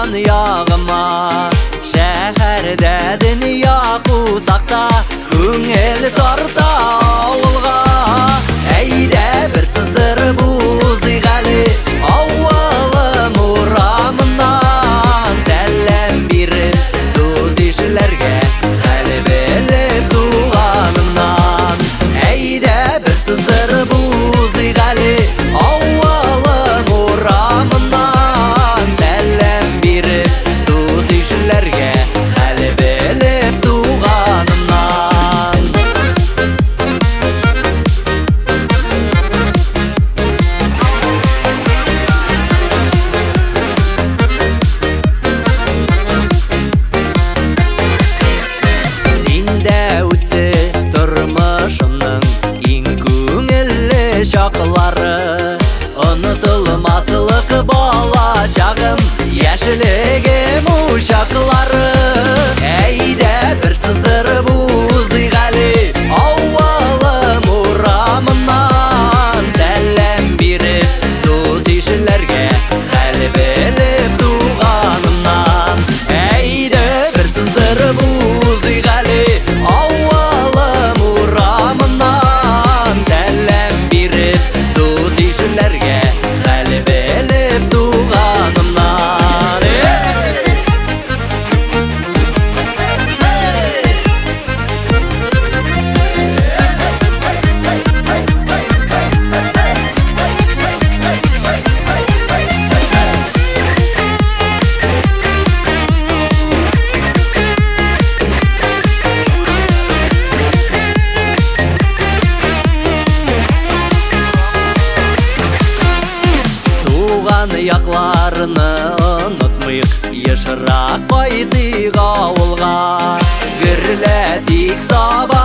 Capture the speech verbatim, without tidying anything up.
туған яғыма. Шәһәрдә дөнья кусақта, күңел тарта ауылға. Әйдә бір сыздырып узыйк әле авылым урамыннан. Сәлем биреп дус-ишеләргә, хәл белеп туганымнан. Әйдә бір сыздырып узыйк әле авылым урамыннан. Сәлем биреп дус-ишеләргә, хәл белеп туганымнан. Синдә үтте тормышымның иң күңелле чаклары. Онытылмаслык бала чагым, яшьлегем учаклары. Әйдә бір сыздырып узыйк әле авылым урамыннан. Сәлем биреп дус-ишеләргә, хәл белеп туганымнан. Әйдә бір сыздырып узыйк әле авылым урамыннан. Сәлем биреп дус-ишеләргә, хәл белеп туганымнан. Туган якларны онытмыйк, ешрак кайтыйк авылга. Гөрләтик саба